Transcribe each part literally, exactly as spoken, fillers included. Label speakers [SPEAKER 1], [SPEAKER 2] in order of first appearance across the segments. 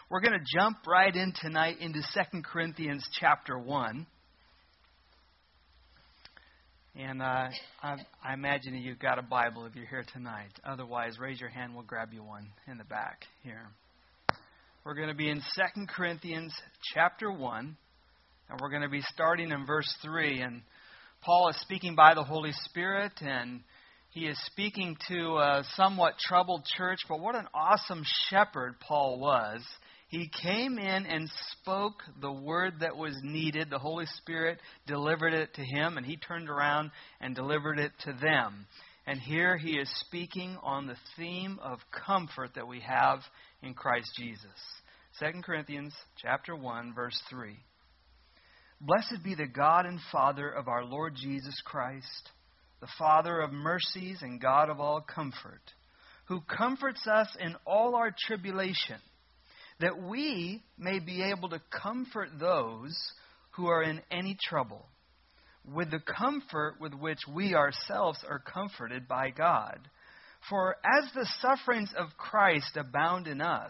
[SPEAKER 1] We're going to jump right in tonight into Second Corinthians chapter one. And uh, I, I imagine that you've got a Bible if you're here tonight. Otherwise, raise your hand. We'll grab you one in the back here. We're going to be in Second Corinthians chapter one. And we're going to be starting in verse three. And Paul is speaking by the Holy Spirit. And he is speaking to a somewhat troubled church. But what an awesome shepherd Paul was. He came in and spoke the word that was needed. The Holy Spirit delivered it to him, and he turned around and delivered it to them. And here he is speaking on the theme of comfort that we have in Christ Jesus. Second Corinthians chapter one, verse three. Blessed be the God and Father of our Lord Jesus Christ, the Father of mercies and God of all comfort, who comforts us in all our tribulation, that we may be able to comfort those who are in any trouble, with the comfort with which we ourselves are comforted by God. For as the sufferings of Christ abound in us,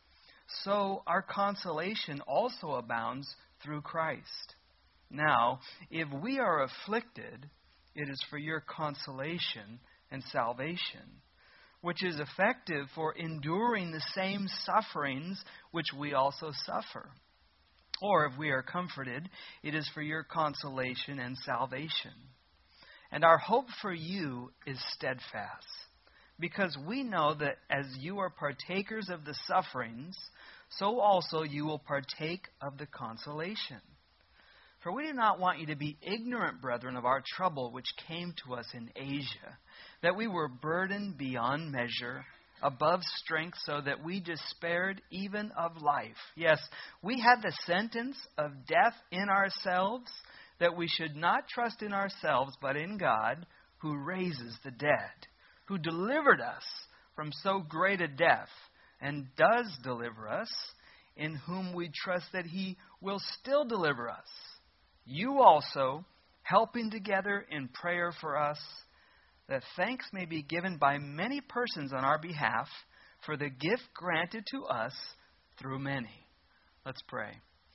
[SPEAKER 1] so our consolation also abounds through Christ. Now, if we are afflicted, it is for your consolation and salvation, which is effective for enduring the same sufferings which we also suffer. Or if we are comforted, it is for your consolation and salvation. And our hope for you is steadfast, because we know that as you are partakers of the sufferings, so also you will partake of the consolation. For we do not want you to be ignorant, brethren, of our trouble which came to us in Asia, that we were burdened beyond measure, above strength, so that we despaired even of life. Yes, we had the sentence of death in ourselves, that we should not trust in ourselves, but in God, who raises the dead, who delivered us from so great a death, and does deliver us, in whom we trust that he will still deliver us. You also, helping together in prayer for us, that thanks may be given by many persons on our behalf for the gift granted to us through many. Let's pray.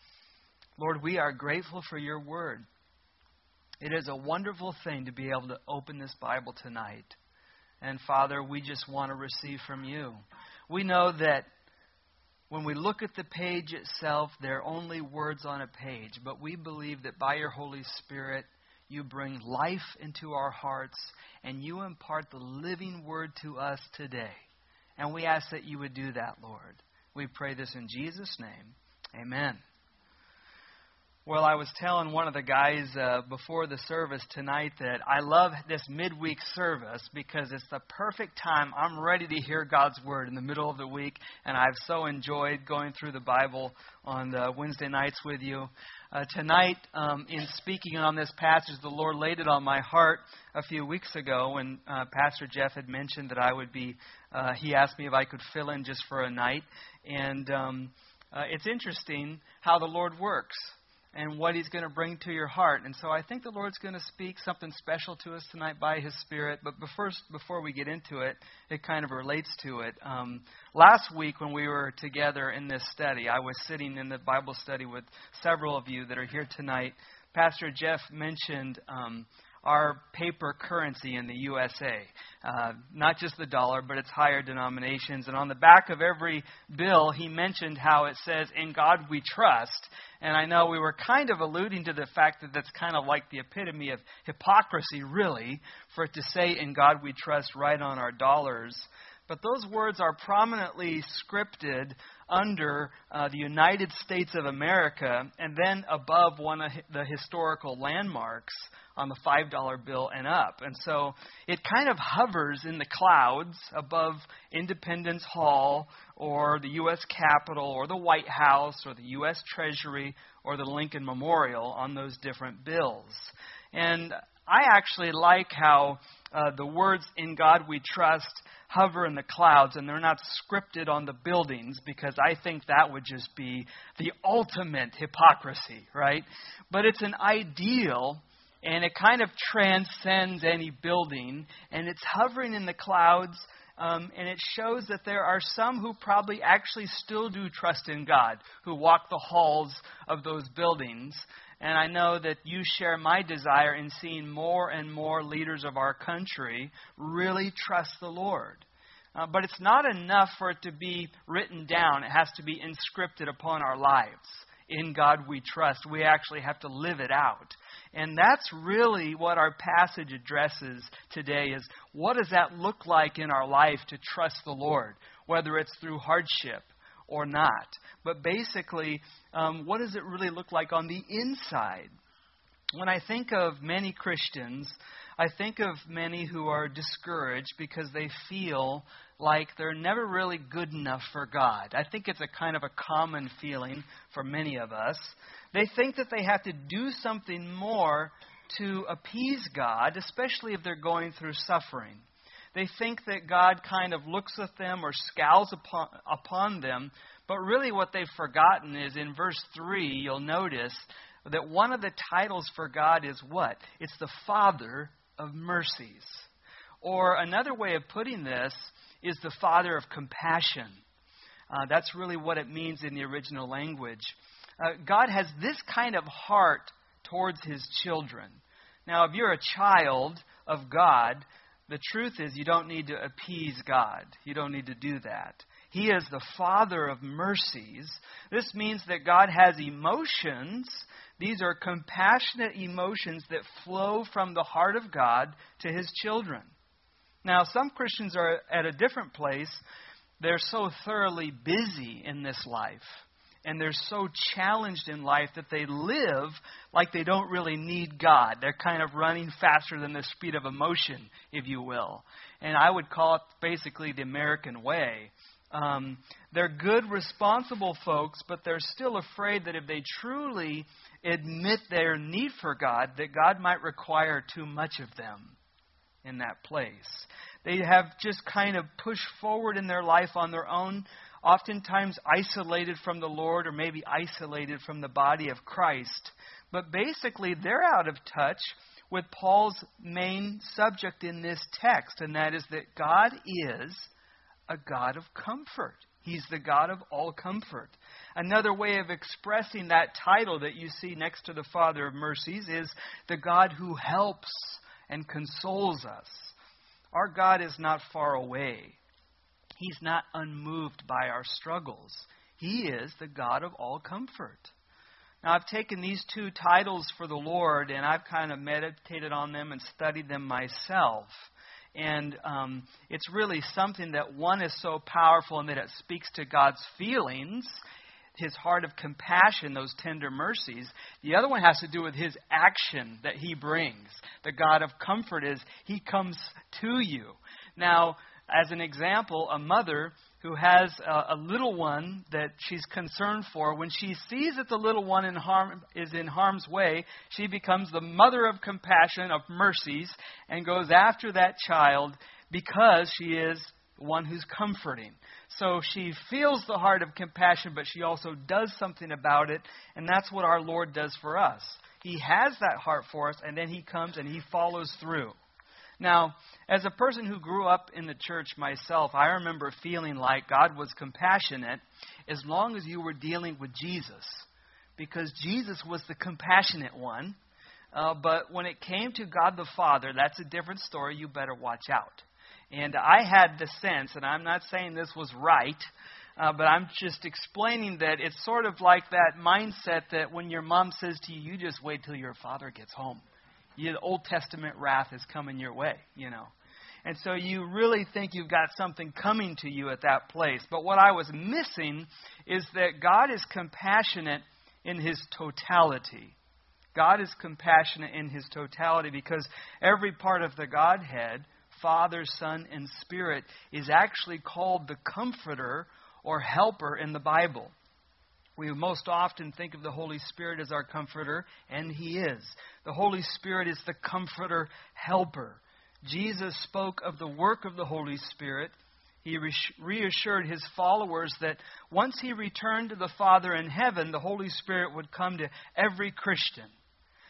[SPEAKER 1] Lord, we are grateful for your word. It is a wonderful thing to be able to open this Bible tonight. And Father, we just want to receive from you. We know that when we look at the page itself, there are only words on a page. But we believe that by your Holy Spirit, you bring life into our hearts, and you impart the living word to us today. And we ask that you would do that, Lord. We pray this in Jesus' name. Amen. Well, I was telling one of the guys uh, before the service tonight that I love this midweek service because it's the perfect time. I'm ready to hear God's word in the middle of the week, and I've so enjoyed going through the Bible on the Wednesday nights with you. Uh, tonight, um, in speaking on this passage, the Lord laid it on my heart a few weeks ago when uh, Pastor Jeff had mentioned that I would be, uh, he asked me if I could fill in just for a night. And um, uh, it's interesting how the Lord works and what he's going to bring to your heart. And so I think the Lord's going to speak something special to us tonight by his Spirit. But before, before we get into it, it kind of relates to it. Um, last week when we were together in this study, I was sitting in the Bible study with several of you that are here tonight. Pastor Jeff mentioned um, our paper currency in the U S A. Uh, not just the dollar, but its higher denominations. And on the back of every bill, he mentioned how it says, "In God we trust." And I know we were kind of alluding to the fact that that's kind of like the epitome of hypocrisy, really, for it to say, "In God we trust," right on our dollars. But those words are prominently scripted under uh, the United States of America, and then above one of the historical landmarks on the five dollar bill and up. And so it kind of hovers in the clouds above Independence Hall or the U S Capitol or the White House or the U S Treasury or the Lincoln Memorial on those different bills. And I actually like how uh, the words "In God we trust" hover in the clouds and they're not scripted on the buildings, because I think that would just be the ultimate hypocrisy, right? But it's an ideal, and it kind of transcends any building, and it's hovering in the clouds Um, and it shows that there are some who probably actually still do trust in God, who walk the halls of those buildings. And I know that you share my desire in seeing more and more leaders of our country really trust the Lord. Uh, but it's not enough for it to be written down. It has to be inscripted upon our lives. In God we trust. We actually have to live it out. And that's really what our passage addresses today, is what does that look like in our life to trust the Lord, whether it's through hardship or not. But basically, um, what does it really look like on the inside? When I think of many Christians, I think of many who are discouraged because they feel like they're never really good enough for God. I think it's a kind of a common feeling for many of us. They think that they have to do something more to appease God, especially if they're going through suffering. They think that God kind of looks at them or scowls upon, upon them, but really what they've forgotten is in verse three, you'll notice that one of the titles for God is what? It's the Father of mercies. Or another way of putting this is the Father of compassion. Uh, that's really what it means in the original language. Uh, God has this kind of heart towards His children. Now, if you're a child of God, the truth is you don't need to appease God. You don't need to do that. He is the Father of mercies. This means that God has emotions. These are compassionate emotions that flow from the heart of God to His children. Now, some Christians are at a different place. They're so thoroughly busy in this life, and they're so challenged in life that they live like they don't really need God. They're kind of running faster than the speed of emotion, if you will. And I would call it basically the American way. Um, they're good, responsible folks, but they're still afraid that if they truly admit their need for God, that God might require too much of them in that place. They have just kind of pushed forward in their life on their own, oftentimes isolated from the Lord or maybe isolated from the body of Christ. But basically, they're out of touch with Paul's main subject in this text, and that is that God is a God of comfort. He's the God of all comfort. Another way of expressing that title that you see next to the Father of mercies is the God who helps and consoles us. Our God is not far away. He's not unmoved by our struggles. He is the God of all comfort. Now, I've taken these two titles for the Lord, and I've kind of meditated on them and studied them myself. And um, it's really something that one is so powerful in that it speaks to God's feelings, His heart of compassion, those tender mercies. The other one has to do with His action that He brings. The God of comfort is He comes to you. Now, as an example, a mother who has a, a little one that she's concerned for, when she sees that the little one in harm, is in harm's way, she becomes the mother of compassion, of mercies, and goes after that child because she is one who's comforting. So she feels the heart of compassion, but she also does something about it, and that's what our Lord does for us. He has that heart for us, and then He comes and He follows through. Now, as a person who grew up in the church myself, I remember feeling like God was compassionate as long as you were dealing with Jesus, because Jesus was the compassionate one. Uh, but when it came to God the Father, that's a different story. You better watch out. And I had the sense, and I'm not saying this was right, uh, but I'm just explaining that it's sort of like that mindset that when your mom says to you, you just wait till your father gets home. You, the Old Testament wrath is coming your way, you know. And so you really think you've got something coming to you at that place. But what I was missing is that God is compassionate in His totality. God is compassionate in His totality because every part of the Godhead, Father, Son, and Spirit, is actually called the Comforter or Helper in the Bible. We most often think of the Holy Spirit as our comforter, and He is. The Holy Spirit is the comforter, helper. Jesus spoke of the work of the Holy Spirit. He reassured His followers that once He returned to the Father in heaven, the Holy Spirit would come to every Christian.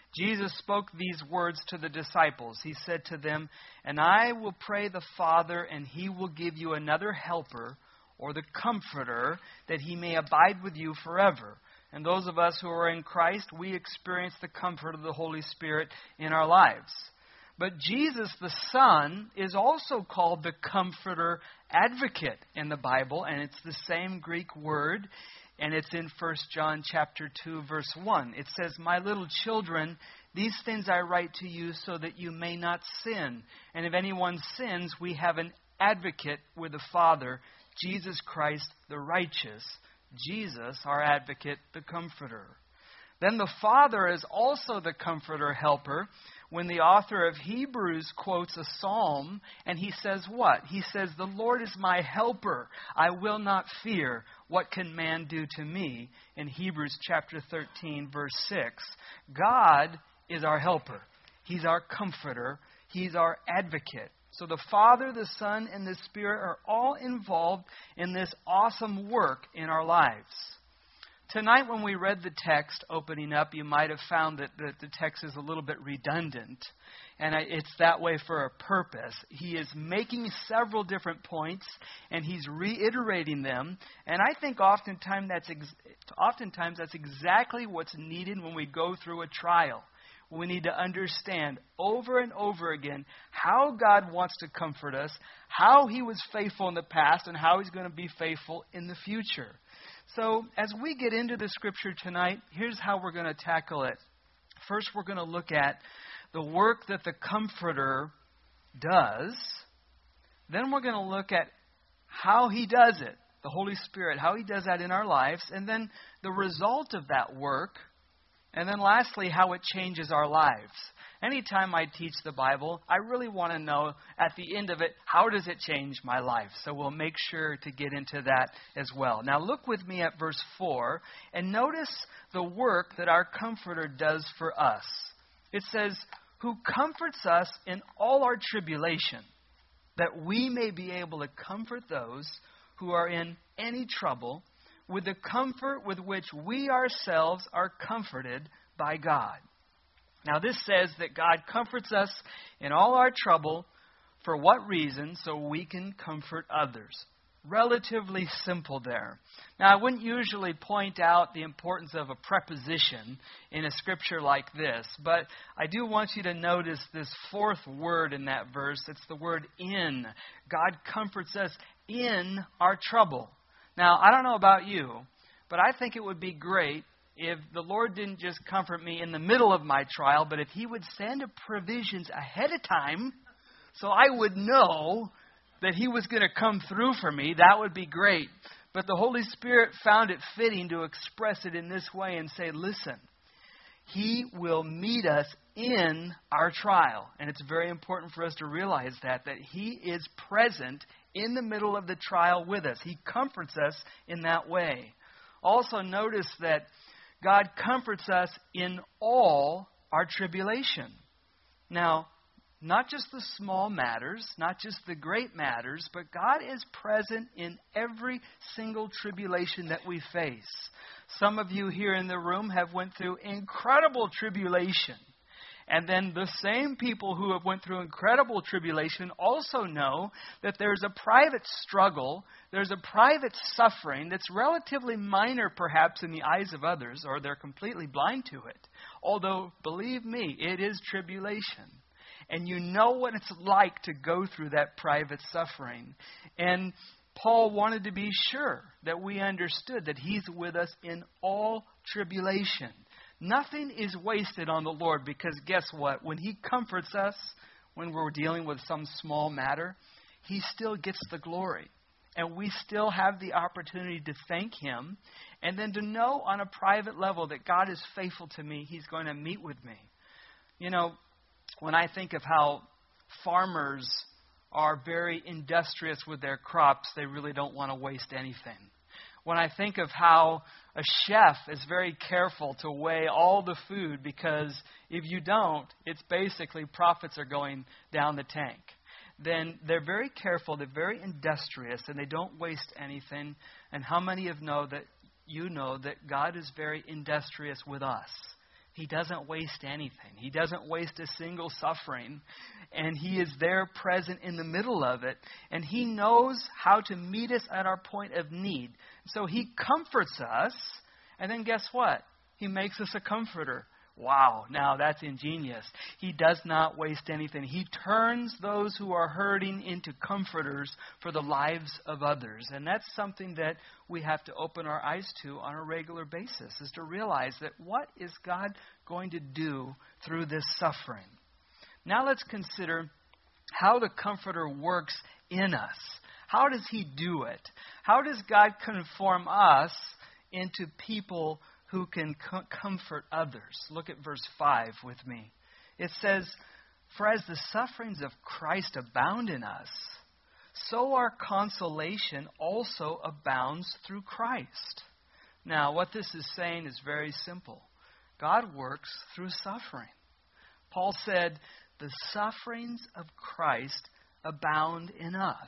[SPEAKER 1] Jesus spoke these words to the disciples. He said to them, "And I will pray the Father, and He will give you another helper, or the Comforter, that He may abide with you forever." And those of us who are in Christ, we experience the comfort of the Holy Spirit in our lives. But Jesus, the Son, is also called the Comforter Advocate in the Bible, and it's the same Greek word. And it's in First John chapter two, verse one. It says, "My little children, these things I write to you so that you may not sin. And if anyone sins, we have an advocate with the Father, Jesus Christ the righteous." Jesus, our advocate, the Comforter. Then the Father is also the Comforter helper when the author of Hebrews quotes a psalm, and he says what? He says, "The Lord is my helper. I will not fear. What can man do to me?" In Hebrews chapter thirteen, verse six. God is our helper. He's our comforter. He's our advocate. So the Father, the Son, and the Spirit are all involved in this awesome work in our lives. Tonight when we read the text opening up, you might have found that the, the text is a little bit redundant. And it's that way for a purpose. He is making several different points, and he's reiterating them. And I think oftentimes that's, ex- oftentimes that's exactly what's needed when we go through a trial. We need to understand over and over again how God wants to comfort us, how He was faithful in the past, and how He's going to be faithful in the future. So as we get into the Scripture tonight, here's how we're going to tackle it. First, we're going to look at the work that the Comforter does. Then we're going to look at how He does it, the Holy Spirit, how He does that in our lives, and then the result of that work. And then lastly, how it changes our lives. Anytime I teach the Bible, I really want to know at the end of it, how does it change my life? So we'll make sure to get into that as well. Now look with me at verse four and notice the work that our Comforter does for us. It says, "Who comforts us in all our tribulation, that we may be able to comfort those who are in any trouble, with the comfort with which we ourselves are comforted by God." Now this says that God comforts us in all our trouble. For what reason? So we can comfort others. Relatively simple there. Now I wouldn't usually point out the importance of a preposition in a scripture like this, but I do want you to notice this fourth word in that verse. It's the word "in." God comforts us in our trouble. Now, I don't know about you, but I think it would be great if the Lord didn't just comfort me in the middle of my trial, but if He would send provisions ahead of time so I would know that He was going to come through for me. That would be great. But the Holy Spirit found it fitting to express it in this way and say, listen, He will meet us in our trial. And it's very important for us to realize that, that He is present in the middle of the trial with us. He comforts us in that way. Also notice that God comforts us in all our tribulation. Now, not just the small matters, not just the great matters, but God is present in every single tribulation that we face. Some of you here in the room have went through incredible tribulation. And then the same people who have went through incredible tribulation also know that there's a private struggle, there's a private suffering that's relatively minor perhaps in the eyes of others, or they're completely blind to it. Although, believe me, it is tribulation. And you know what it's like to go through that private suffering. And Paul wanted to be sure that we understood that He's with us in all tribulation. Nothing is wasted on the Lord, because guess what? When He comforts us, when we're dealing with some small matter, He still gets the glory. And we still have the opportunity to thank Him, and then to know on a private level that God is faithful to me. He's going to meet with me. You know, when I think of how farmers are very industrious with their crops, they really don't want to waste anything. When I think of how a chef is very careful to weigh all the food, because if you don't, it's basically profits are going down the tank. Then they're very careful, they're very industrious, and they don't waste anything. And how many of know that you know that God is very industrious with us? He doesn't waste anything. He doesn't waste a single suffering. And He is there present in the middle of it. And He knows how to meet us at our point of need. So He comforts us. And then guess what? He makes us a comforter. Wow, now that's ingenious. He does not waste anything. He turns those who are hurting into comforters for the lives of others. And that's something that we have to open our eyes to on a regular basis, is to realize that what is God going to do through this suffering? Now let's consider how the Comforter works in us. How does He do it? How does God conform us into people who can co- comfort others? Look at verse five with me. It says, "For as the sufferings of Christ abound in us, so our consolation also abounds through Christ." Now, what this is saying is very simple. God works through suffering. Paul said, "The sufferings of Christ abound in us."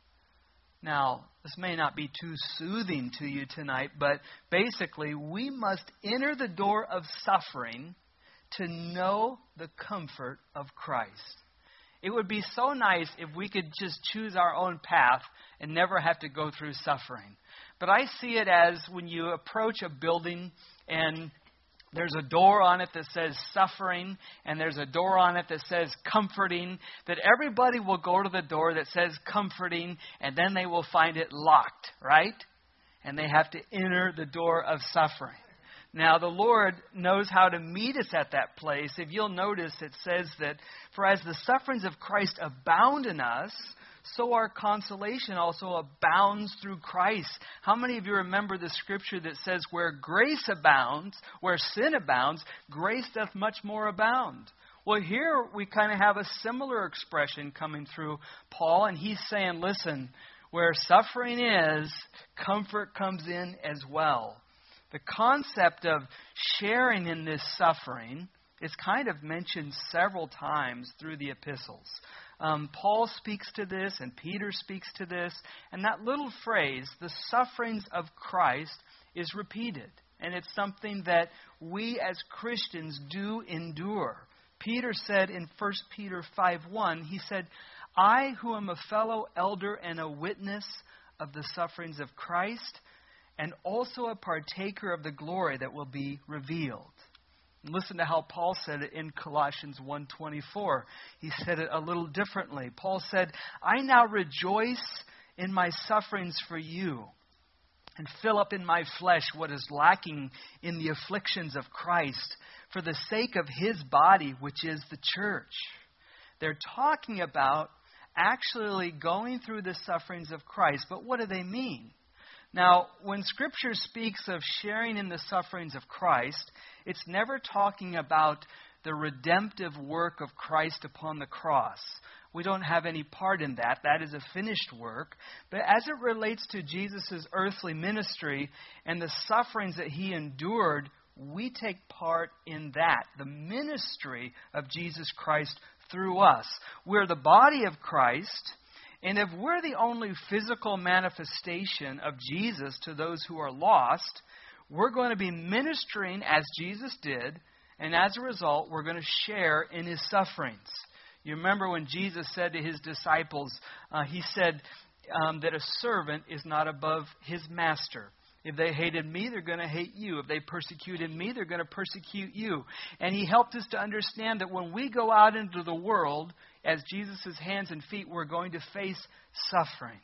[SPEAKER 1] Now, this may not be too soothing to you tonight, but basically, we must enter the door of suffering to know the comfort of Christ. It would be so nice if we could just choose our own path and never have to go through suffering. But I see it as when you approach a building and there's a door on it that says suffering, and there's a door on it that says comforting, that everybody will go to the door that says comforting, and then they will find it locked, right? And they have to enter the door of suffering. Now, the Lord knows how to meet us at that place. If you'll notice, it says that, "For as the sufferings of Christ abound in us, so our consolation also abounds through Christ." How many of you remember the scripture that says, "Where grace abounds, where sin abounds, grace doth much more abound"? Well, here we kind of have a similar expression coming through Paul, and he's saying, listen, where suffering is, comfort comes in as well. The concept of sharing in this suffering is kind of mentioned several times through the epistles. Um, Paul speaks to this, and Peter speaks to this, and that little phrase, "the sufferings of Christ," is repeated. And it's something that we as Christians do endure. Peter said in First Peter five one, he said, "I who am a fellow elder and a witness of the sufferings of Christ, and also a partaker of the glory that will be revealed." Listen to how Paul said it in Colossians one twenty-four. He said it a little differently. Paul said, "I now rejoice in my sufferings for you, and fill up in my flesh what is lacking in the afflictions of Christ, for the sake of His body, which is the church." They're talking about actually going through the sufferings of Christ. But what do they mean? Now, when Scripture speaks of sharing in the sufferings of Christ, it's never talking about the redemptive work of Christ upon the cross. We don't have any part in that. That is a finished work. But as it relates to Jesus' earthly ministry and the sufferings that He endured, we take part in that, the ministry of Jesus Christ through us. We're the body of Christ. And if we're the only physical manifestation of Jesus to those who are lost, we're going to be ministering as Jesus did, and as a result, we're going to share in His sufferings. You remember when Jesus said to His disciples, uh, He said um, that a servant is not above his master. If they hated me, they're going to hate you. If they persecuted me, they're going to persecute you. And He helped us to understand that when we go out into the world as Jesus' hands and feet, we're going to face suffering.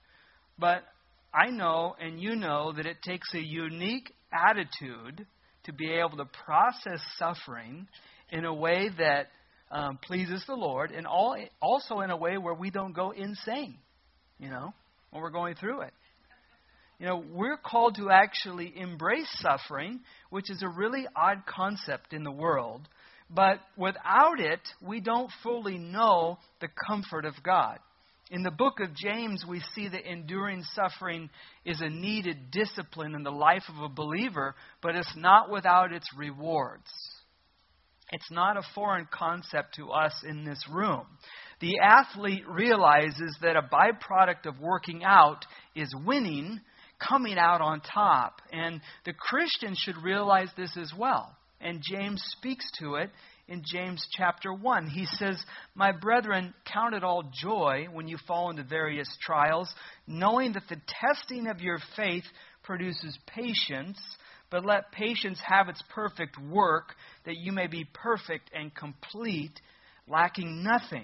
[SPEAKER 1] But I know and you know that it takes a unique attitude to be able to process suffering in a way that um, pleases the Lord, and all, also in a way where we don't go insane, you know, when we're going through it. You know, we're called to actually embrace suffering, which is a really odd concept in the world. But without it, we don't fully know the comfort of God. In the book of James, we see that enduring suffering is a needed discipline in the life of a believer, but it's not without its rewards. It's not a foreign concept to us in this room. The athlete realizes that a byproduct of working out is winning, coming out on top. And the Christian should realize this as well. And James speaks to it in James chapter one. He says, "My brethren, count it all joy when you fall into various trials, knowing that the testing of your faith produces patience. But let patience have its perfect work, that you may be perfect and complete, lacking nothing."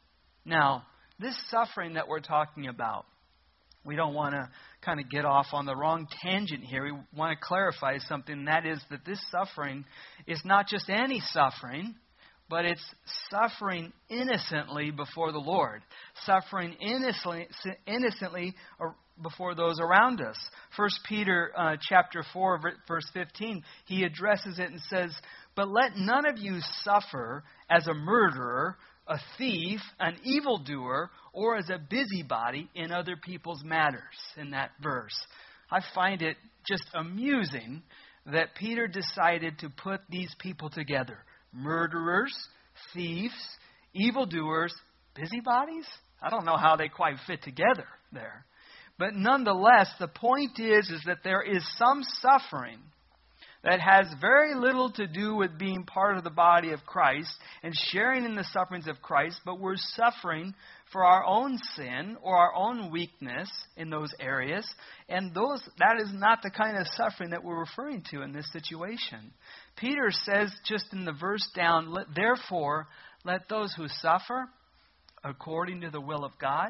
[SPEAKER 1] Now, this suffering that we're talking about, we don't want to kind of get off on the wrong tangent here. We want to clarify something, and that is that this suffering is not just any suffering, but it's suffering innocently before the Lord. Suffering innocently, innocently before those around us. First Peter uh, chapter four, verse fifteen, he addresses it and says, "But let none of you suffer as a murderer, a thief, an evildoer, or as a busybody in other people's matters," in that verse. I find it just amusing that Peter decided to put these people together. Murderers, thieves, evildoers, busybodies? I don't know how they quite fit together there. But nonetheless, the point is, is that there is some suffering that has very little to do with being part of the body of Christ and sharing in the sufferings of Christ, but we're suffering for our own sin or our own weakness in those areas. And those that is not the kind of suffering that we're referring to in this situation. Peter says just in the verse down, "Therefore, let those who suffer according to the will of God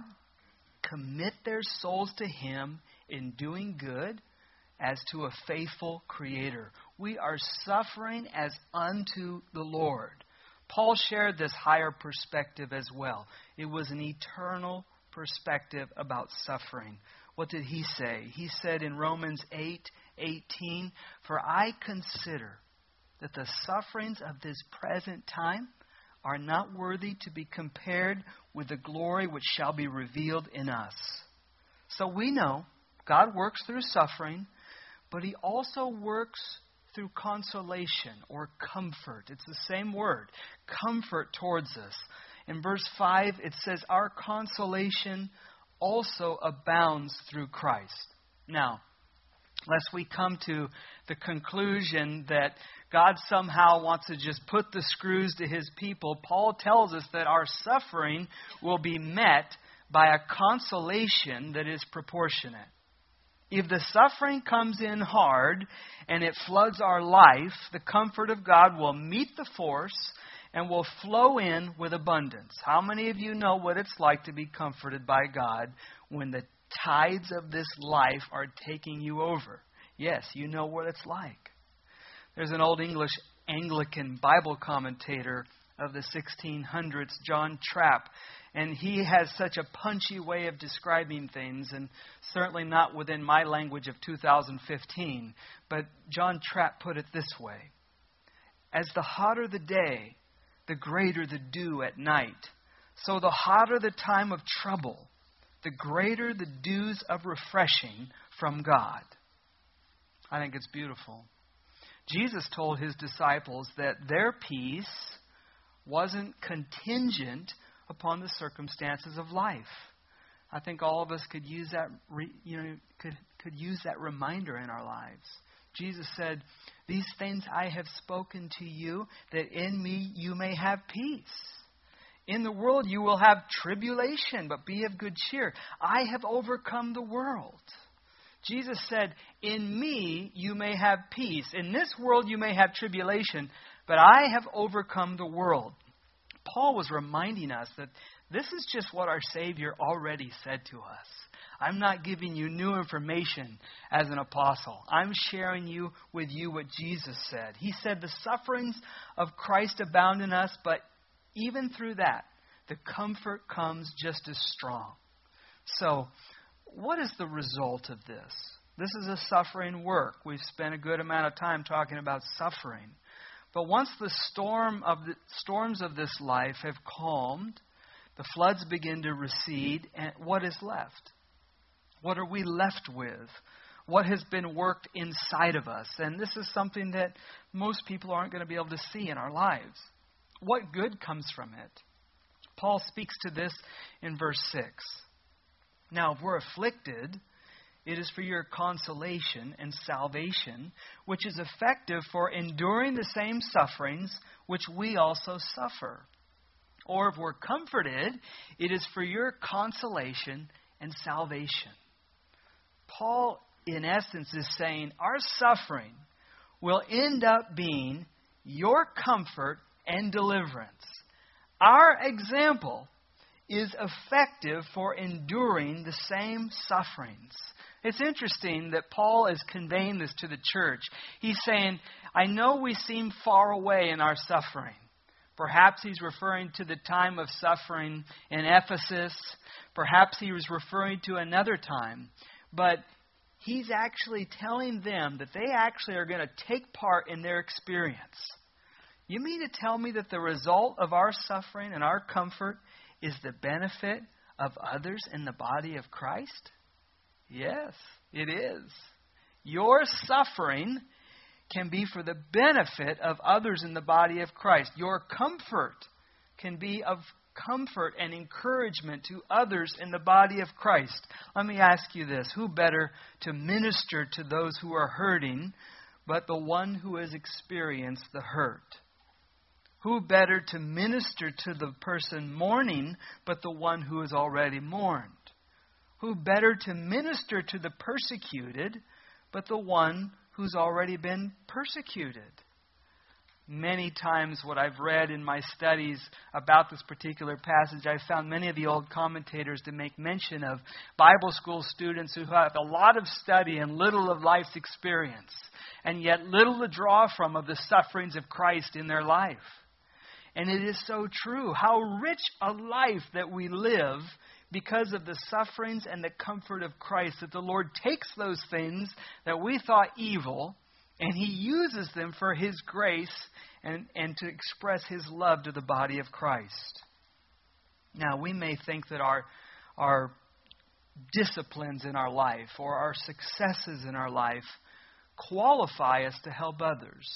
[SPEAKER 1] commit their souls to Him in doing good, as to a faithful Creator." We are suffering as unto the Lord. Paul shared this higher perspective as well. It was an eternal perspective about suffering. What did he say? He said in Romans eight eighteen, "For I consider that the sufferings of this present time are not worthy to be compared with the glory which shall be revealed in us." So we know God works through suffering, but He also works through consolation or comfort. It's the same word, comfort towards us. In verse five, it says, "Our consolation also abounds through Christ." Now, lest we come to the conclusion that God somehow wants to just put the screws to His people, Paul tells us that our suffering will be met by a consolation that is proportionate. If the suffering comes in hard and it floods our life, the comfort of God will meet the force and will flow in with abundance. How many of you know what it's like to be comforted by God when the tides of this life are taking you over? Yes, you know what it's like. There's an old English Anglican Bible commentator of the sixteen hundreds, John Trapp, and he has such a punchy way of describing things, and certainly not within my language of two thousand fifteen. But John Trapp put it this way: "As the hotter the day, the greater the dew at night. So the hotter the time of trouble, the greater the dews of refreshing from God." I think it's beautiful. Jesus told His disciples that their peace wasn't contingent upon the circumstances of life. I think all of us could use that, you know, could could use that reminder in our lives. Jesus said, "These things I have spoken to you, that in me you may have peace. In the world you will have tribulation, but be of good cheer. I have overcome the world." Jesus said, "In me you may have peace. In this world you may have tribulation, but I have overcome the world." Paul was reminding us that this is just what our Savior already said to us. I'm not giving you new information as an apostle. I'm sharing you with you what Jesus said. He said the sufferings of Christ abound in us, but even through that, the comfort comes just as strong. So, what is the result of this? This is a suffering work. We've spent a good amount of time talking about suffering. But once the storm of the storms of this life have calmed, the floods begin to recede, and what is left? What are we left with? What has been worked inside of us? And this is something that most people aren't going to be able to see in our lives. What good comes from it? Paul speaks to this in verse six. "Now, if we're afflicted, It is for your consolation and salvation, which is effective for enduring the same sufferings which we also suffer. Or if we're comforted, it is for your consolation and salvation. Paul, in essence, is saying our suffering will end up being your comfort and deliverance. Our example is effective for enduring the same sufferings. It's interesting that Paul is conveying this to the church. He's saying, I know we seem far away in our suffering. Perhaps he's referring to the time of suffering in Ephesus. Perhaps he was referring to another time. But he's actually telling them that they actually are going to take part in their experience. You mean to tell me that the result of our suffering and our comfort is the benefit of others in the body of Christ? Yes, it is. Your suffering can be for the benefit of others in the body of Christ. Your comfort can be of comfort and encouragement to others in the body of Christ. Let me ask you this. Who better to minister to those who are hurting but the one who has experienced the hurt? Who better to minister to the person mourning but the one who has already mourned? Who better to minister to the persecuted but the one who's already been persecuted? Many times what I've read in my studies about this particular passage, I've found many of the old commentators to make mention of Bible school students who have a lot of study and little of life's experience, and yet little to draw from of the sufferings of Christ in their life. And it is so true. How rich a life that we live because of the sufferings and the comfort of Christ, that the Lord takes those things that we thought evil and He uses them for His grace and, and to express His love to the body of Christ. Now, we may think that our, our disciplines in our life or our successes in our life qualify us to help others.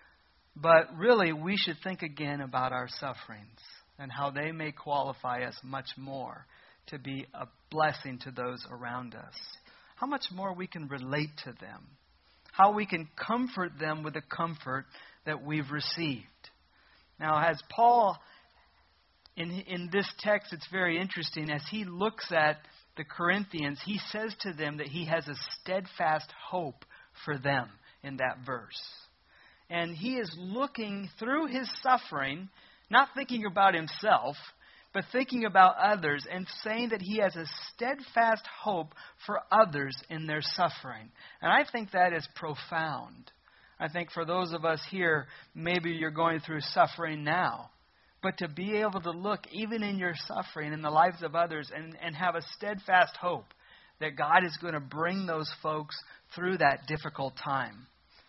[SPEAKER 1] But really, we should think again about our sufferings and how they may qualify us much more to be a blessing to those around us. How much more we can relate to them. How we can comfort them with the comfort that we've received. Now, as Paul, in, in this text, it's very interesting. As he looks at the Corinthians, he says to them that he has a steadfast hope for them in that verse. And he is looking through his suffering, not thinking about himself, but thinking about others and saying that he has a steadfast hope for others in their suffering. And I think that is profound. I think for those of us here, maybe you're going through suffering now. But to be able to look even in your suffering, in the lives of others, and, and have a steadfast hope that God is going to bring those folks through that difficult time.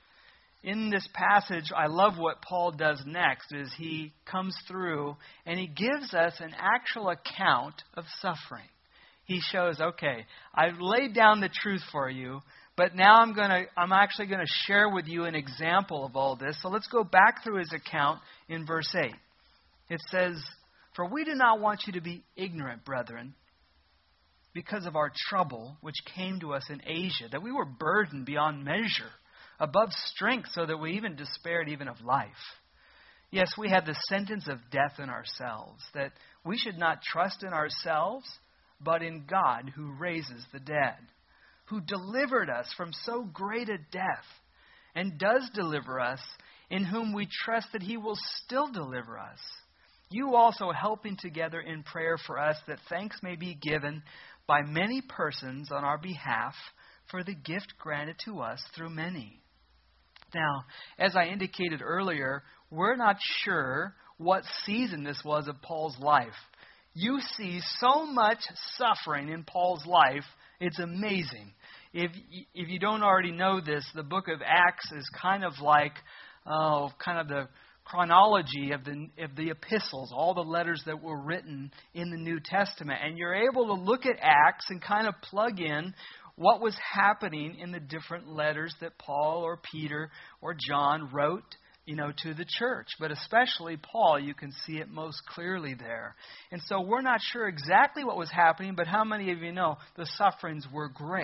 [SPEAKER 1] In this passage, I love what Paul does next, is he comes through and he gives us an actual account of suffering. He shows, okay, I've laid down the truth for you, but now I'm going to, I'm actually going to share with you an example of all this. So let's go back through his account in verse eight. It says, "For we do not want you to be ignorant, brethren, because of our trouble which came to us in Asia, that we were burdened beyond measure, above strength, so that we even despaired even of life. Yes, we had the sentence of death in ourselves, that we should not trust in ourselves, but in God who raises the dead, who delivered us from so great a death, and does deliver us, in whom we trust that He will still deliver us. You also helping together in prayer for us, that thanks may be given by many persons on our behalf for the gift granted to us through many." Now, as I indicated earlier, we're not sure what season this was of Paul's life. You see so much suffering in Paul's life, it's amazing. If if you don't already know this, the book of Acts is kind of like, oh, kind of the chronology of the of the epistles, all the letters that were written in the New Testament. And you're able to look at Acts and kind of plug in what was happening in the different letters that Paul or Peter or John wrote, you know, to the church. But especially Paul, you can see it most clearly there. And so we're not sure exactly what was happening, but how many of you know the sufferings were great?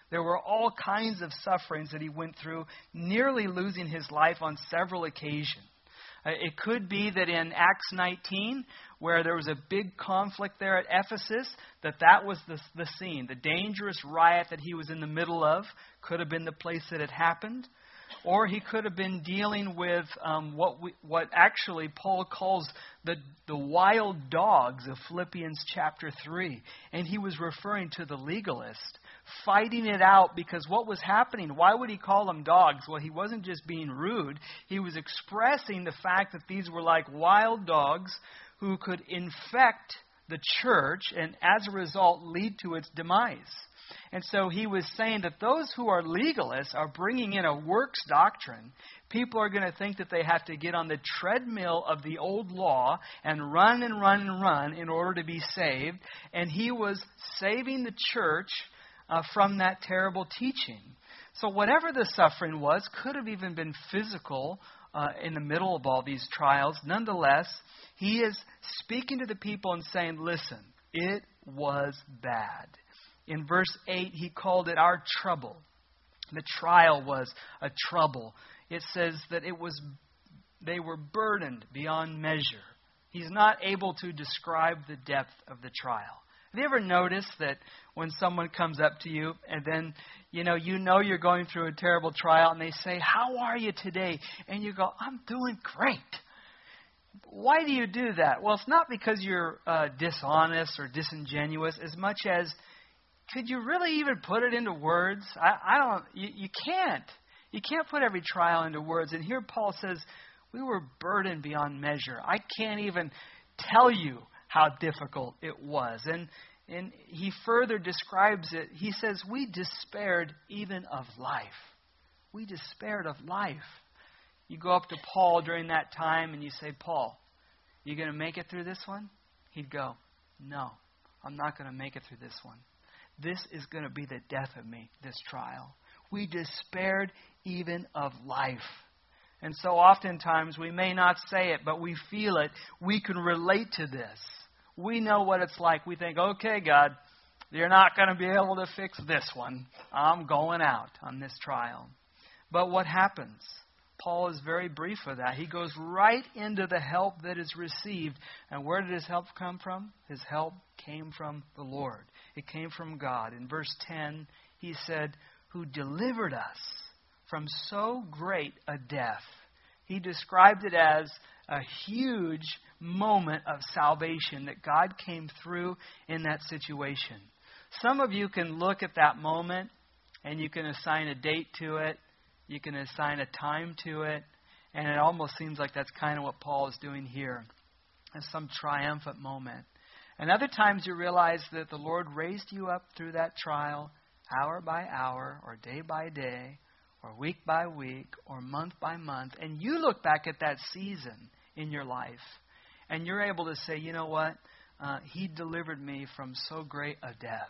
[SPEAKER 1] There were all kinds of sufferings that he went through, nearly losing his life on several occasions. Uh, it could be that in Acts nineteen, where there was a big conflict there at Ephesus, that that was the, the scene. The dangerous riot that he was in the middle of could have been the place that it happened. Or he could have been dealing with um, what we, what actually Paul calls the, the wild dogs of Philippians chapter three. And he was referring to the legalist, fighting it out because what was happening, why would he call them dogs? Well, he wasn't just being rude. He was expressing the fact that these were like wild dogs who could infect the church and as a result lead to its demise. And so he was saying that those who are legalists are bringing in a works doctrine. People are going to think that they have to get on the treadmill of the old law and run and run and run in order to be saved. And he was saving the church uh, from that terrible teaching. So whatever the suffering was, could have even been physical uh, in the middle of all these trials. Nonetheless, he is speaking to the people and saying, listen, it was bad. In verse eight, he called it our trouble. The trial was a trouble. It says that it was they were burdened beyond measure. He's not able to describe the depth of the trial. Have you ever noticed that when someone comes up to you and then, you know, you know you're going through a terrible trial and they say, how are you today? And you go, I'm doing great. Why do you do that? Well, it's not because you're uh, dishonest or disingenuous as much as could you really even put it into words? I, I don't. You, you can't. You can't put every trial into words. And here Paul says, we were burdened beyond measure. I can't even tell you how difficult it was. And, and he further describes it. He says, we despaired even of life. We despaired of life. You go up to Paul during that time and you say, Paul, you going to make it through this one? He'd go, no, I'm not going to make it through this one. This is going to be the death of me, this trial. We despaired even of life. And so oftentimes we may not say it, but we feel it. We can relate to this. We know what it's like. We think, okay, God, you're not going to be able to fix this one. I'm going out on this trial. But what happens? Paul is very brief with that. He goes right into the help that is received. And where did his help come from? His help came from the Lord. It came from God. In verse ten, he said, who delivered us from so great a death. He described it as a huge moment of salvation that God came through in that situation. Some of you can look at that moment and you can assign a date to it. You can assign a time to it. And it almost seems like that's kind of what Paul is doing here. As some triumphant moment. And other times you realize that the Lord raised you up through that trial, hour by hour, or day by day, or week by week, or month by month. And you look back at that season in your life, and you're able to say, you know what? Uh, he delivered me from so great a death.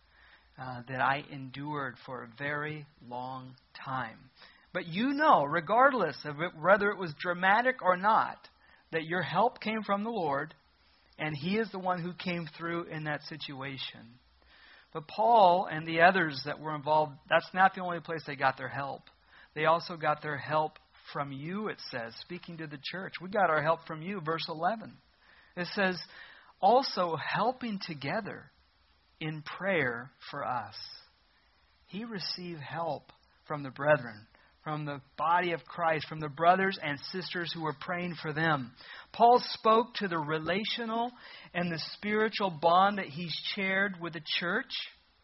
[SPEAKER 1] Uh, that I endured for a very long time. But you know, regardless of it, whether it was dramatic or not, that your help came from the Lord, and He is the one who came through in that situation. But Paul and the others that were involved, that's not the only place they got their help. They also got their help from you, it says, speaking to the church. We got our help from you, verse eleven. It says, also helping together in prayer for us. He received help from the brethren, from the body of Christ, from the brothers and sisters who were praying for them. Paul spoke to the relational and the spiritual bond that he's shared with the church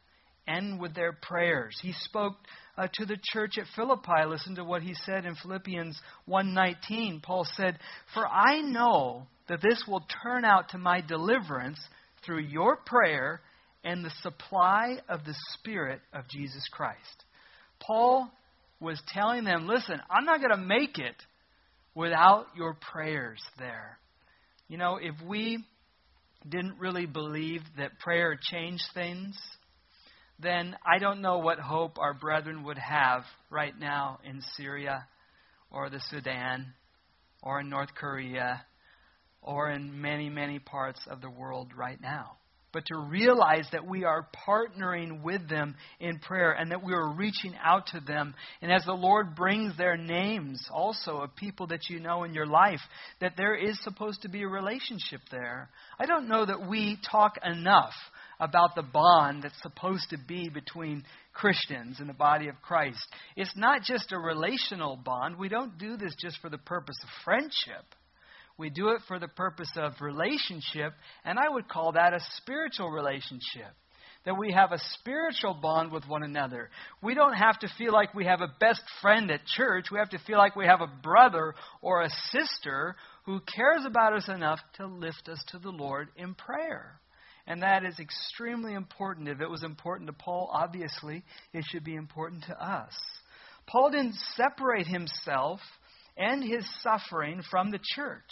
[SPEAKER 1] and with their prayers. He spoke uh, to the church at Philippi. Listen to what he said in Philippians one nineteen. Paul said, for I know that this will turn out to my deliverance through your prayer and the supply of the Spirit of Jesus Christ. Paul was telling them, listen, I'm not going to make it without your prayers there. You know, if we didn't really believe that prayer changed things, then I don't know what hope our brethren would have right now in Syria or the Sudan or in North Korea or in many, many parts of the world right now. but to realize that we are partnering with them in prayer and that we are reaching out to them. And as the Lord brings their names also of people that you know in your life, that there is supposed to be a relationship there. I don't know that we talk enough about the bond that's supposed to be between Christians in the body of Christ. It's not just a relational bond. We don't do this just for the purpose of friendship. We do it for the purpose of relationship, and I would call that a spiritual relationship. That we have a spiritual bond with one another. We don't have to feel like we have a best friend at church. We have to feel like we have a brother or a sister who cares about us enough to lift us to the Lord in prayer. And that is extremely important. If it was important to Paul, obviously, it should be important to us. Paul didn't separate himself and his suffering from the church,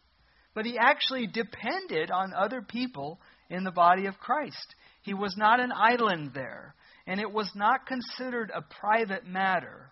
[SPEAKER 1] but he actually depended on other people in the body of Christ. He was not an island there, and it was not considered a private matter.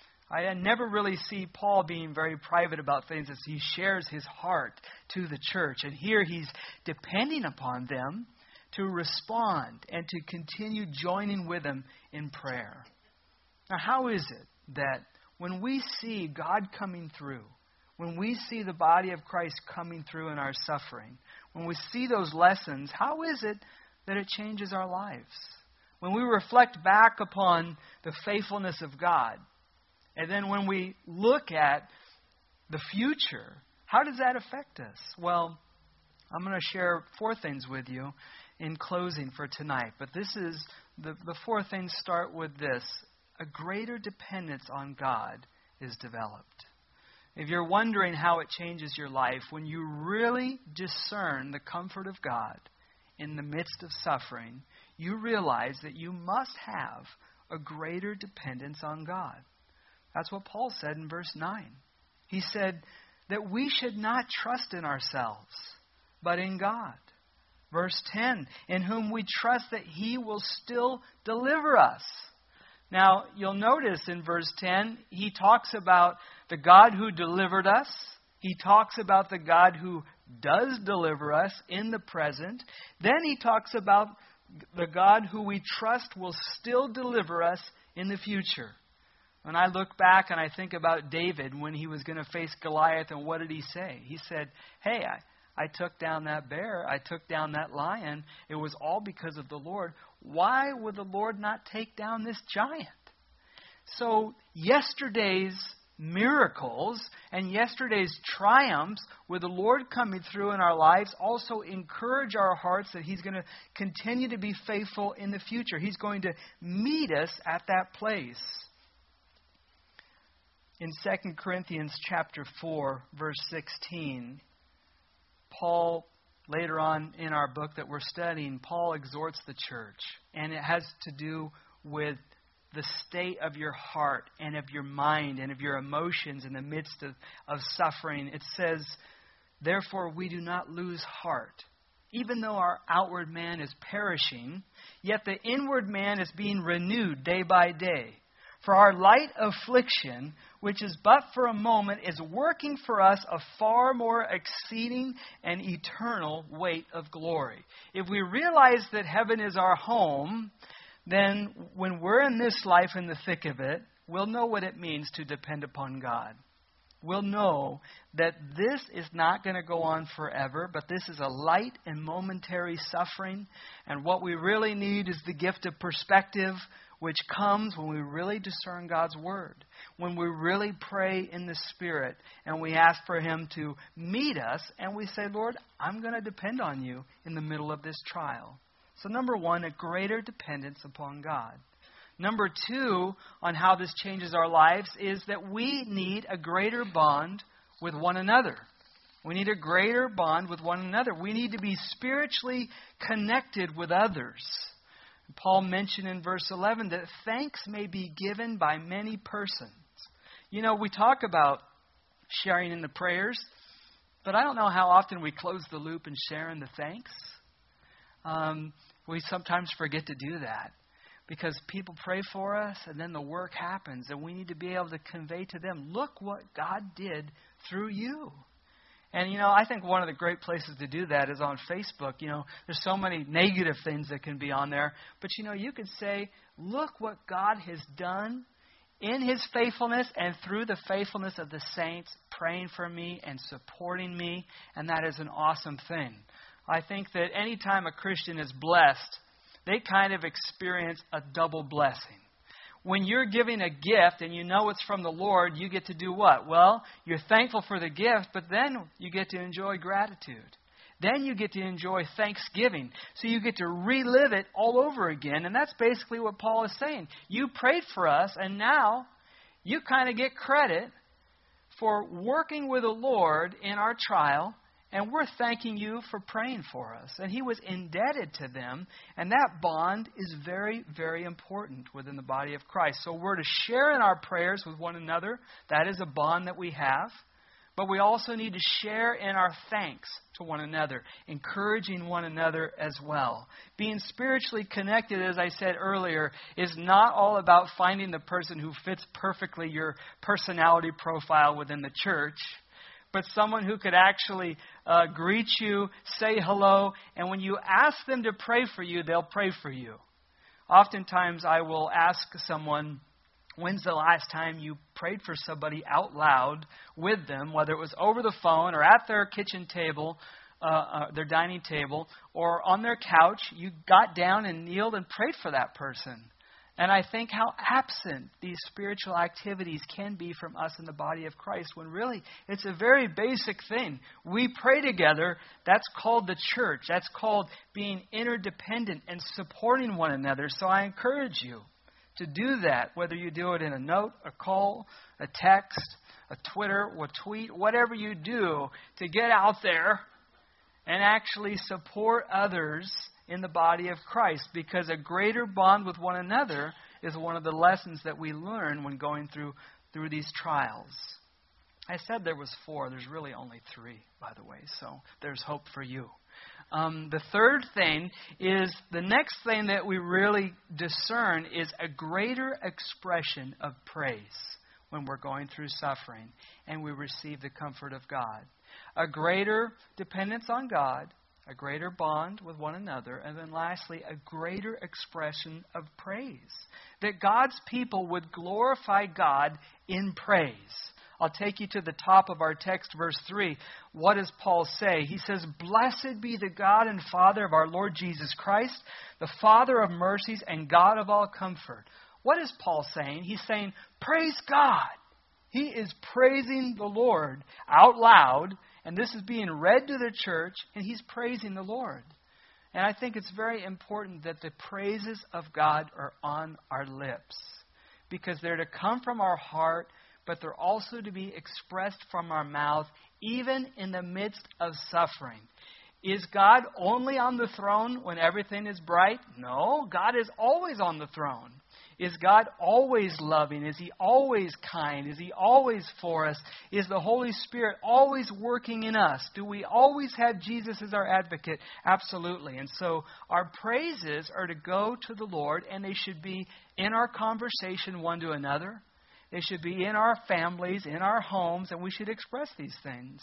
[SPEAKER 1] I never really see Paul being very private about things as he shares his heart to the church. And here he's depending upon them to respond and to continue joining with them in prayer. Now, how is it that when we see God coming through, when we see the body of Christ coming through in our suffering, when we see those lessons, how is it that it changes our lives? When we reflect back upon the faithfulness of God, and then when we look at the future, how does that affect us? Well, I'm going to share four things with you in closing for tonight. But this is, the, the four things start with this. A greater dependence on God is developed. If you're wondering how it changes your life, when you really discern the comfort of God in the midst of suffering, you realize that you must have a greater dependence on God. That's what Paul said in verse nine. He said that we should not trust in ourselves, but in God. Verse ten, in whom we trust that He will still deliver us. Now, you'll notice in verse ten, he talks about the God who delivered us. He talks about the God who does deliver us in the present. Then he talks about the God who we trust will still deliver us in the future. When I look back and I think about David when he was going to face Goliath, and what did he say? He said, hey, I, I took down that bear. I took down that lion. It was all because of the Lord. Why would the Lord not take down this giant? So yesterday's miracles and yesterday's triumphs with the Lord coming through in our lives also encourage our hearts that He's going to continue to be faithful in the future. He's going to meet us at that place. In Second Corinthians chapter four, verse sixteen, Paul, later on in our book that we're studying, Paul exhorts the church. And it has to do with the state of your heart and of your mind and of your emotions in the midst of, of suffering. It says, therefore we do not lose heart. Even though our outward man is perishing, yet the inward man is being renewed day by day. For our light affliction, which is but for a moment, is working for us a far more exceeding and eternal weight of glory. If we realize that heaven is our home, then when we're in this life in the thick of it, we'll know what it means to depend upon God. We'll know that this is not going to go on forever, but this is a light and momentary suffering. And what we really need is the gift of perspective, which comes when we really discern God's Word, when we really pray in the Spirit, and we ask for Him to meet us, and we say, Lord, I'm going to depend on You in the middle of this trial. So number one, a greater dependence upon God. Number two, on how this changes our lives, is that we need a greater bond with one another. We need a greater bond with one another. We need to be spiritually connected with others. Paul mentioned in verse eleven that thanks may be given by many persons. You know, we talk about sharing in the prayers, but I don't know how often we close the loop and share in the thanks. Um, we sometimes forget to do that because people pray for us and then the work happens and we need to be able to convey to them, look what God did through you. And, you know, I think one of the great places to do that is on Facebook. You know, there's so many negative things that can be on there. But, you know, you could say, look what God has done in His faithfulness and through the faithfulness of the saints praying for me and supporting me. And that is an awesome thing. I think that any time a Christian is blessed, they kind of experience a double blessing. When you're giving a gift and you know it's from the Lord, you get to do what? Well, you're thankful for the gift, but then you get to enjoy gratitude. Then you get to enjoy thanksgiving. So you get to relive it all over again. And that's basically what Paul is saying. You prayed for us, and now you kind of get credit for working with the Lord in our trial. And we're thanking you for praying for us. And he was indebted to them. And that bond is very, very important within the body of Christ. So we're to share in our prayers with one another. That is a bond that we have. But we also need to share in our thanks to one another, encouraging one another as well. Being spiritually connected, as I said earlier, is not all about finding the person who fits perfectly your personality profile within the church, but someone who could actually uh, greet you, say hello, and when you ask them to pray for you, they'll pray for you. Oftentimes I will ask someone, when's the last time you prayed for somebody out loud with them, whether it was over the phone or at their kitchen table, uh, uh, their dining table, or on their couch, you got down and kneeled and prayed for that person. And I think how absent these spiritual activities can be from us in the body of Christ, when really it's a very basic thing. We pray together. That's called the church. That's called being interdependent and supporting one another. So I encourage you to do that, whether you do it in a note, a call, a text, a Twitter, or a tweet, whatever you do, to get out there and actually support others in the body of Christ, because a greater bond with one another is one of the lessons that we learn when going through through these trials. I said there was four. There's really only three, by the way, so there's hope for you. Um, the third thing is, the next thing that we really discern is a greater expression of praise when we're going through suffering and we receive the comfort of God. A greater dependence on God, a greater bond with one another, and then lastly, a greater expression of praise. That God's people would glorify God in praise. I'll take you to the top of our text, verse three. What does Paul say? He says, "Blessed be the God and Father of our Lord Jesus Christ, the Father of mercies and God of all comfort." What is Paul saying? He's saying, praise God. He is praising the Lord out loud, and this is being read to the church, and he's praising the Lord. And I think it's very important that the praises of God are on our lips, because they're to come from our heart, but they're also to be expressed from our mouth, even in the midst of suffering. Is God only on the throne when everything is bright? No, God is always on the throne. Is God always loving? Is He always kind? Is He always for us? Is the Holy Spirit always working in us? Do we always have Jesus as our advocate? Absolutely. And so our praises are to go to the Lord, and they should be in our conversation one to another. They should be in our families, in our homes, and we should express these things.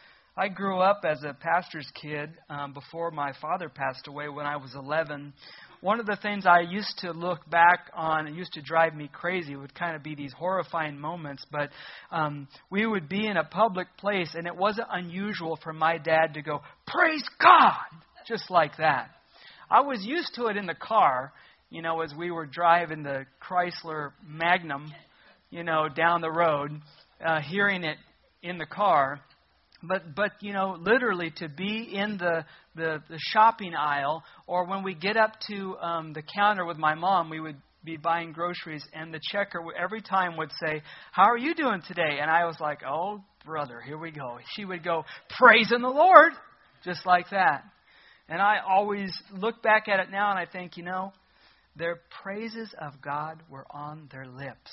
[SPEAKER 1] I grew up as a pastor's kid um, before my father passed away when I was eleven. One of the things I used to look back on, it used to drive me crazy, it would kind of be these horrifying moments, but um, we would be in a public place, and it wasn't unusual for my dad to go, "Praise God!" just like that. I was used to it in the car, you know, as we were driving the Chrysler Magnum, you know, down the road, uh, hearing it in the car. But, but you know, literally to be in the, the, the shopping aisle, or when we get up to um, the counter with my mom, we would be buying groceries, and the checker every time would say, "How are you doing today?" And I was like, "Oh, brother, here we go." She would go, "Praising the Lord," just like that. And I always look back at it now, and I think, you know, their praises of God were on their lips,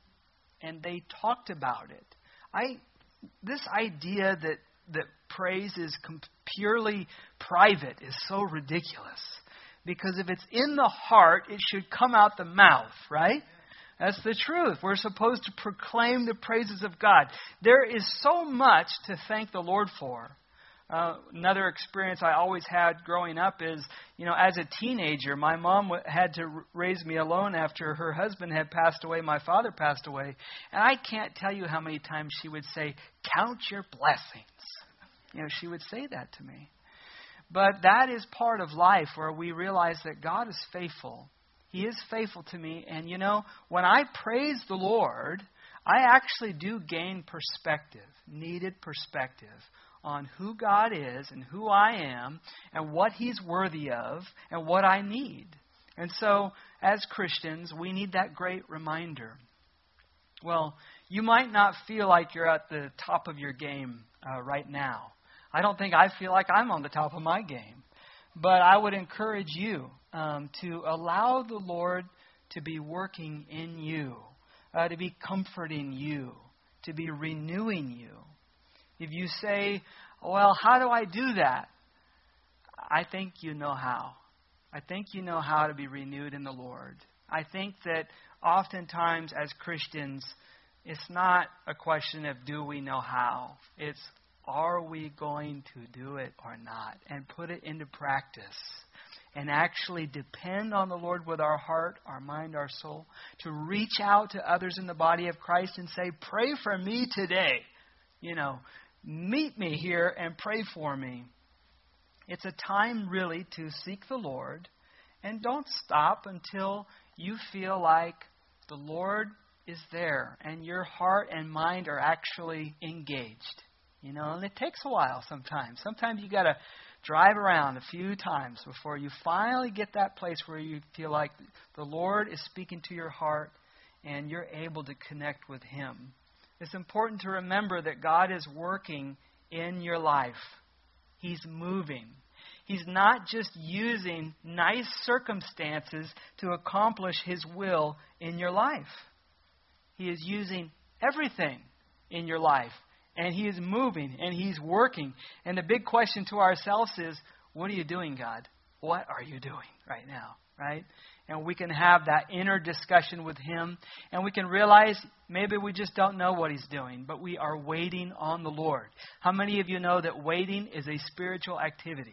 [SPEAKER 1] and they talked about it. I... This idea that, that praise is com- purely private is so ridiculous. Because if it's in the heart, it should come out the mouth, right? That's the truth. We're supposed to proclaim the praises of God. There is so much to thank the Lord for. Uh, another experience I always had growing up is, you know, as a teenager, my mom w- had to r- raise me alone after her husband had passed away, my father passed away. And I can't tell you how many times she would say, count your blessings. You know, she would say that to me. But that is part of life where we realize that God is faithful. He is faithful to me. And, you know, when I praise the Lord, I actually do gain perspective, needed perspective on who God is and who I am and what He's worthy of and what I need. And so, as Christians, we need that great reminder. Well, you might not feel like you're at the top of your game uh, right now. I don't think I feel like I'm on the top of my game. But I would encourage you um, to allow the Lord to be working in you, uh, to be comforting you, to be renewing you. If you say, well, how do I do that? I think you know how. I think you know how to be renewed in the Lord. I think that oftentimes as Christians, it's not a question of do we know how. It's are we going to do it or not? And put it into practice. And actually depend on the Lord with our heart, our mind, our soul. To reach out to others in the body of Christ and say, pray for me today. You know, meet me here and pray for me. It's a time really to seek the Lord. And don't stop until you feel like the Lord is there. And your heart and mind are actually engaged. You know, and it takes a while sometimes. Sometimes you got to drive around a few times before you finally get that place where you feel like the Lord is speaking to your heart and you're able to connect with Him. It's important to remember that God is working in your life. He's moving. He's not just using nice circumstances to accomplish His will in your life. He is using everything in your life. And He is moving and He's working. And the big question to ourselves is, what are you doing, God? What are you doing right now? Right? And we can have that inner discussion with Him. And we can realize maybe we just don't know what He's doing, but we are waiting on the Lord. How many of you know that waiting is a spiritual activity?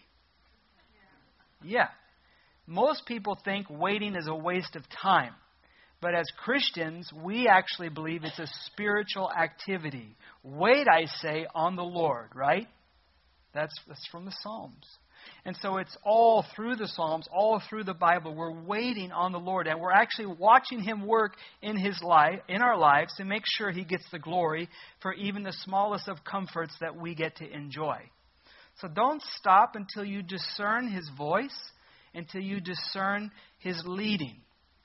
[SPEAKER 1] Yeah. Most people think waiting is a waste of time. But as Christians, we actually believe it's a spiritual activity. Wait, I say, on the Lord, right? That's, that's from the Psalms. And so it's all through the Psalms, all through the Bible. We're waiting on the Lord, and we're actually watching Him work in His life, in our lives, to make sure He gets the glory for even the smallest of comforts that we get to enjoy. So don't stop until you discern His voice, until you discern His leading.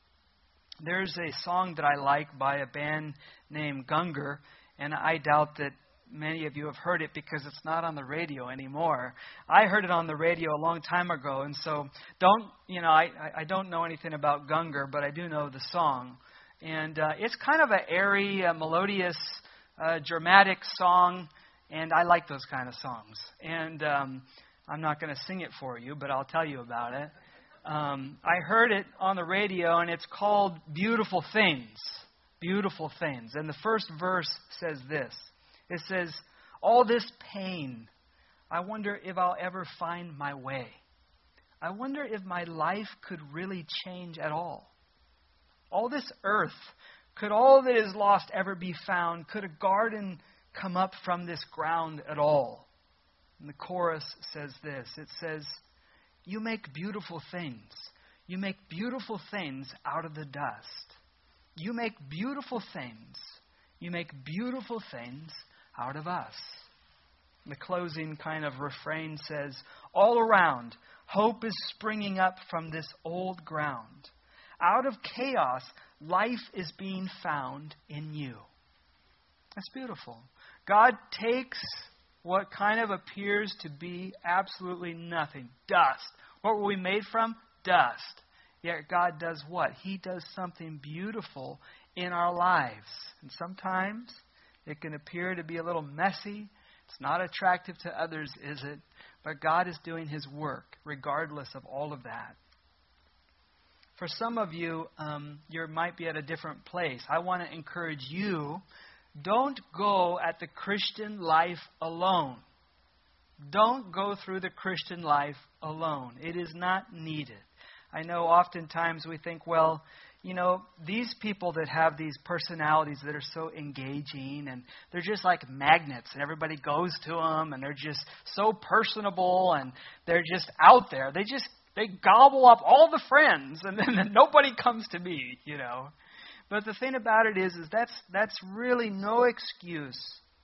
[SPEAKER 1] There's a song that I like by a band named Gungor, and I doubt that many of you have heard it because it's not on the radio anymore. I heard it on the radio a long time ago, and so don't, you know, I, I don't know anything about Gungor, but I do know the song. And uh, it's kind of an airy, uh, melodious, uh, dramatic song, and I like those kind of songs. And um, I'm not going to sing it for you, but I'll tell you about it. Um, I heard it on the radio, and it's called Beautiful Things. Beautiful Things. And the first verse says this. It says, all this pain, I wonder if I'll ever find my way. I wonder if my life could really change at all. All this earth, could all that is lost ever be found? Could a garden come up from this ground at all? And the chorus says this. It says, you make beautiful things. You make beautiful things out of the dust. You make beautiful things. You make beautiful things out of us. The closing kind of refrain says, all around, hope is springing up from this old ground. Out of chaos, life is being found in you. That's beautiful. God takes what kind of appears to be absolutely nothing, dust. What were we made from? Dust. Yet God does what? He does something beautiful in our lives. And sometimes it can appear to be a little messy. It's not attractive to others, is it? But God is doing His work regardless of all of that. For some of you, um, you might be at a different place. I want to encourage you, don't go at the Christian life alone. Don't go through the Christian life alone. It is not needed. I know oftentimes we think, well, you know, these people that have these personalities that are so engaging and they're just like magnets and everybody goes to them and they're just so personable and they're just out there. They just, they gobble up all the friends and then nobody comes to me, you know. But the thing about it is, is that's, that's really no excuse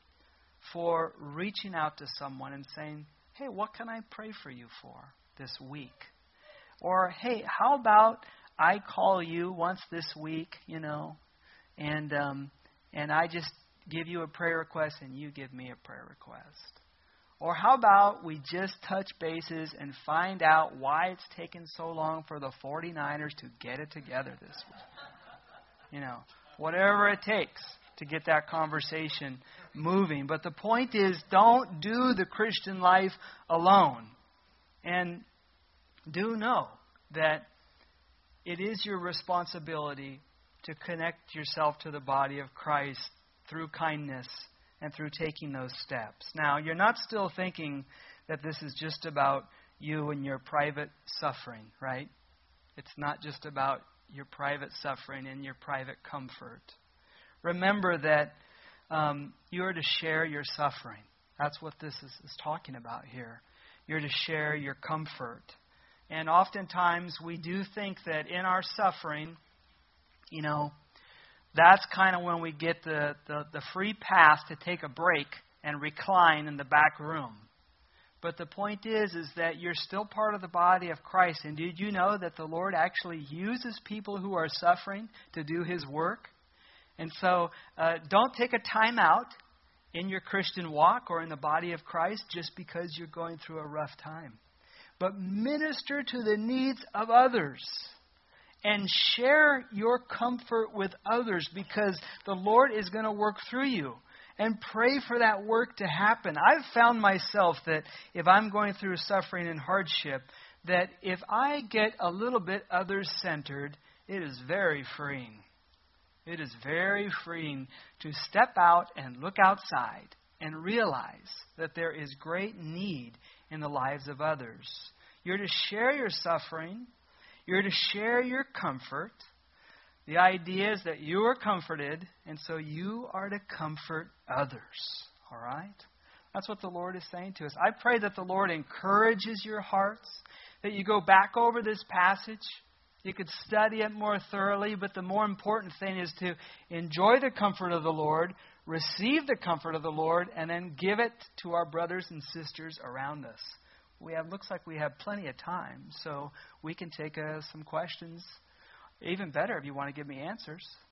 [SPEAKER 1] for reaching out to someone and saying, hey, what can I pray for you for this week? Or, hey, how about I call you once this week, you know, and um, and I just give you a prayer request and you give me a prayer request. Or how about we just touch bases and find out why it's taken so long for the 49ers to get it together this week. You know, whatever it takes to get that conversation moving. But the point is, don't do the Christian life alone. And do know that it is your responsibility to connect yourself to the body of Christ through kindness and through taking those steps. Now, you're not still thinking that this is just about you and your private suffering, right? It's not just about your private suffering and your private comfort. Remember that um, you are to share your suffering. That's what this is, is talking about here. You're to share your comfort. And oftentimes we do think that in our suffering, you know, that's kind of when we get the, the, the free pass to take a break and recline in the back room. But the point is, is that you're still part of the body of Christ. And did you know that the Lord actually uses people who are suffering to do His work? And so uh, don't take a time out in your Christian walk or in the body of Christ just because you're going through a rough time. But minister to the needs of others and share your comfort with others because the Lord is going to work through you. And pray for that work to happen. I've found myself that if I'm going through suffering and hardship, that if I get a little bit others-centered, it is very freeing. It is very freeing to step out and look outside and realize that there is great need in the lives of others. You're to share your suffering. You're to share your comfort. The idea is that you are comforted, and so you are to comfort others. All right? That's what the Lord is saying to us. I pray that the Lord encourages your hearts, that you go back over this passage. You could study it more thoroughly, but the more important thing is to enjoy the comfort of the Lord, receive the comfort of the Lord, and then give it to our brothers and sisters around us. We have looks like we have plenty of time, so we can take uh, some questions. Even better if you want to give me answers.